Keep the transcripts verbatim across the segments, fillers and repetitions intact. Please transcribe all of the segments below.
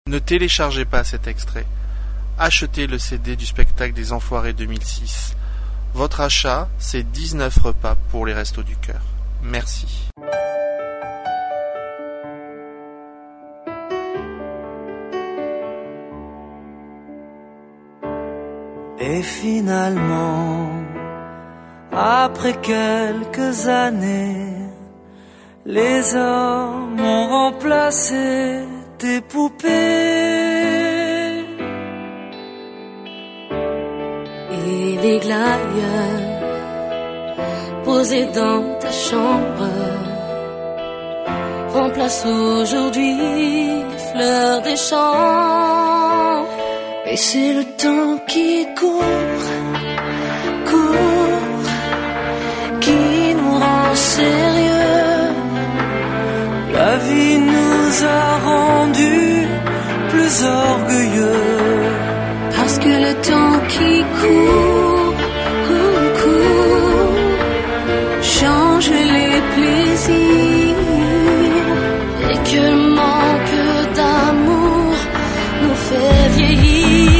Ne téléchargez pas cet extrait. Achetez le C D du spectacle des Enfoirés deux mille six. Votre achat, c'est dix-neuf repas pour les Restos du Cœur. Merci. Et finalement, après quelques années, les hommes ont remplacé tes poupées. Et les glaïeuls posés dans ta chambre remplacent aujourd'hui les fleurs des champs. Et c'est le temps qui court, court, qui nous rend sérieux. La vie nous a rendus plus orgueilleux. Parce que le temps qui court, court, court, change les plaisirs. Et que le manque d'amour nous fait vieillir.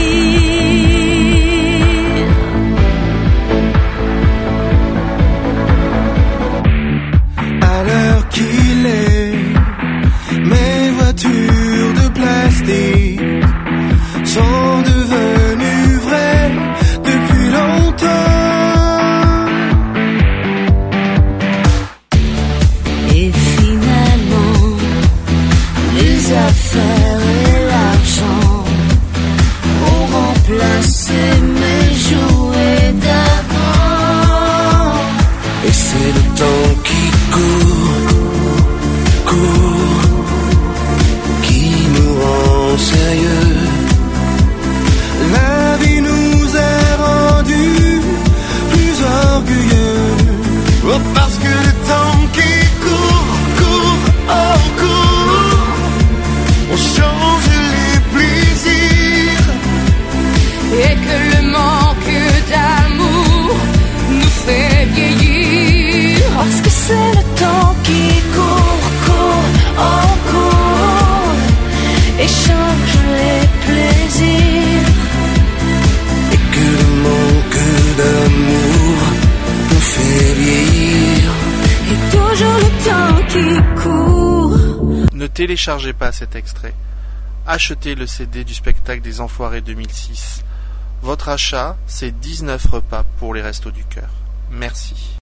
À l'heure qu'il est, mes voitures de plastique sont devenues vraies depuis longtemps. Et finalement, les affaires et l'argent ont remplacé mes jouets d'avant. Et c'est le temps qui court, court, qui nous rend sérieux. La vie nous a rendus plus orgueilleux. Oh, parce que le temps qui court, court, oh court, on change les plaisirs. Et que le manque d'amour nous fait vieillir. Parce que c'est le temps qui court, court, oh court, et change les plaisirs. Et que le manque d'amour nous fait vieillir. Et toujours le temps qui court. Ne téléchargez pas cet extrait. Achetez le C D du spectacle des Enfoirés deux mille six. Votre achat, c'est dix-neuf repas pour les Restos du Cœur. Merci.